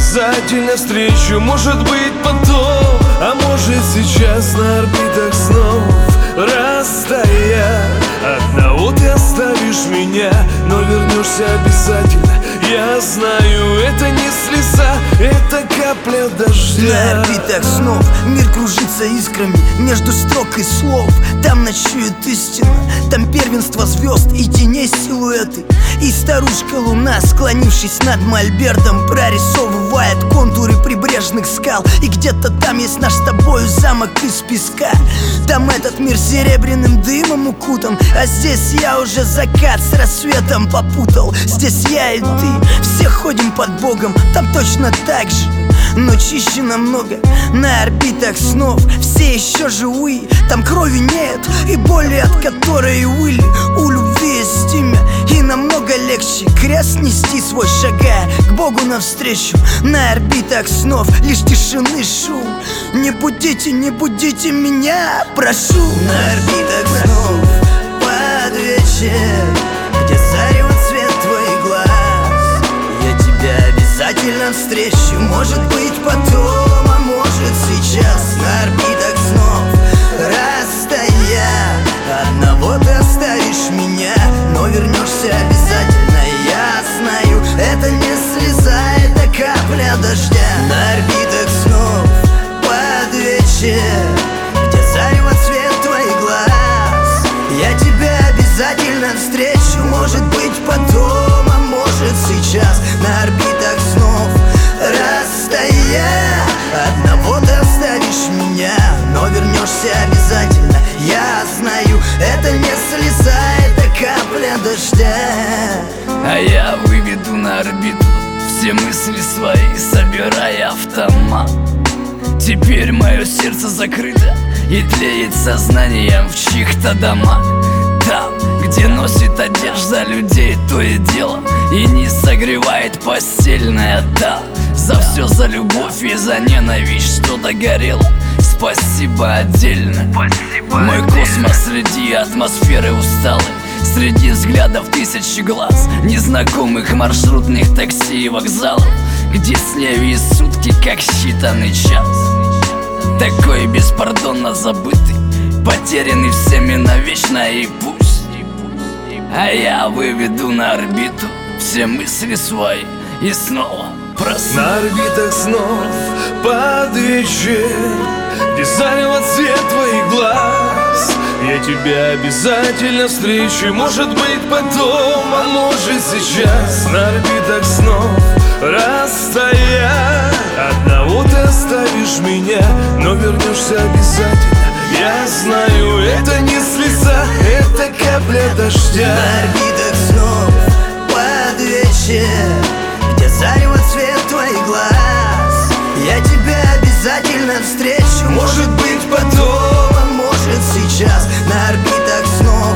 обязательно встречу. Может быть потом, а может сейчас на орбитах снов растая. Одного ты оставишь меня, но вернешься обязательно. Я знаю, это не слеза, это капля дождя. На орбитах снов мир кружится искрами между строк и слов. Там ночует истина, там первенство звезд и теней силуэты. И старушка луна, склонившись над мольбертом, прорисовывает контуры прибрежных скал. И где-то там есть наш с тобою замок из песка. Там этот мир серебряным дымом укутан, а здесь я уже закат с рассветом попутал. Здесь я и ты, все ходим под Богом, там точно так же, но чище намного. На орбитах снов все еще живые, там крови нет и боли, от которой выли. У любви есть имя, и намного легче крест нести свой, шагая к Богу навстречу. На орбитах снов лишь тишины шум. Не будите, не будите меня, прошу. На орбитах снов под вечер, где зарево цвет твоих глаз, я тебя обязательно встречу. Может быть потом, а может сейчас. На орбитах снов расстоя, одного ты оставишь меня, но вернешься обязательно. Я знаю, это не слеза, это капля дождя. На орбитах снов под вечер, где зарево цвет твоих глаз, я тебя обязательно встречу. Может быть потом, а может сейчас. На орбитах снов расстоя, одного ты оставишь меня, но вернешься обязательно. Я знаю, это не слеза, это капля дождя. А я выведу на орбиту все мысли свои, собирая автомат. Теперь мое сердце закрыто и тлеет сознанием в чьих-то домах. Там, где носит одежда людей то и дело, и не согревает постельная та. За все, за любовь и за ненависть, что догорело, спасибо отдельно. Мой космос среди атмосферы усталой, среди взглядов тысячи глаз, незнакомых маршрутных такси и вокзалов, где с ней сутки как считанный час. Такой беспардонно забытый, потерянный всеми навечно, и пусть. А я выведу на орбиту все мысли свои и снова проснусь. На орбитах снов под вечер, где зарево цвет твоих глаз, я тебя обязательно встречу. Может быть потом, а может сейчас. На орбитах снов расстоя, одного ты оставишь меня, но вернешься обязательно. Я знаю, это не слеза, это капля дождя. На орбитах снов под вечер, где зарево цвет твоих глаз, я тебя обязательно встречу. Может быть потом, а может сейчас. На орбитах снов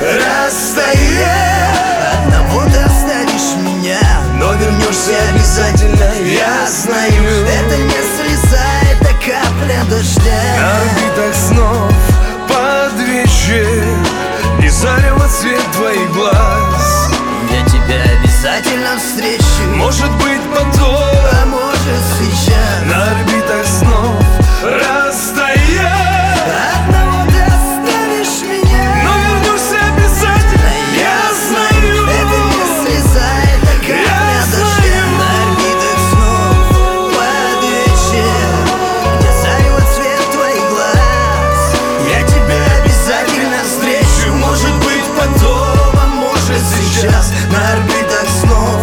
расстоя, одного ты оставишь меня, но вернешься обязательно. Я знаю, это не слеза, это капля дождя. На орбитах снов под вечер, где зарево цвет твоих глаз, я тебя обязательно встречу. может быть потом, а может сейчас. на орбитах снов расстоя, Одного ты оставишь меня, но вернешься обязательно. Я знаю, это не слеза, это капля дождя. На орбитах снов под вечер, где зарево цвет твоих глаз, я тебя обязательно встречу. Может быть потом, а может сейчас. На орбитах снов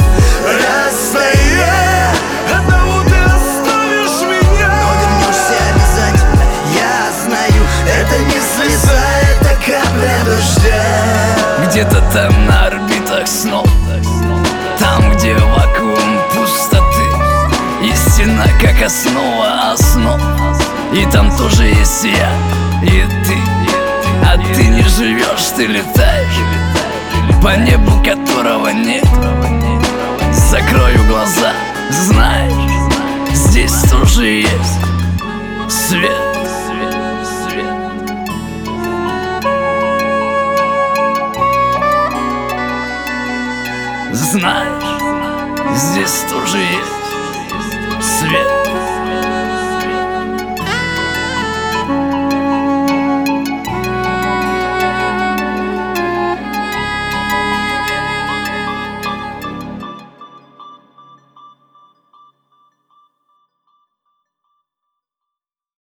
расстоя, одного ты оставишь меня, но вернешься обязательно. Я знаю, это не слеза, это капля дождя. Где-то там на орбитах снов, там, где вакуум пустоты, истина как основа основ. И там тоже есть я и ты. А ты не живешь, ты летаешь по небу, которого нет. Закрою глаза, знаешь, здесь тоже есть свет. Знаешь, здесь тоже есть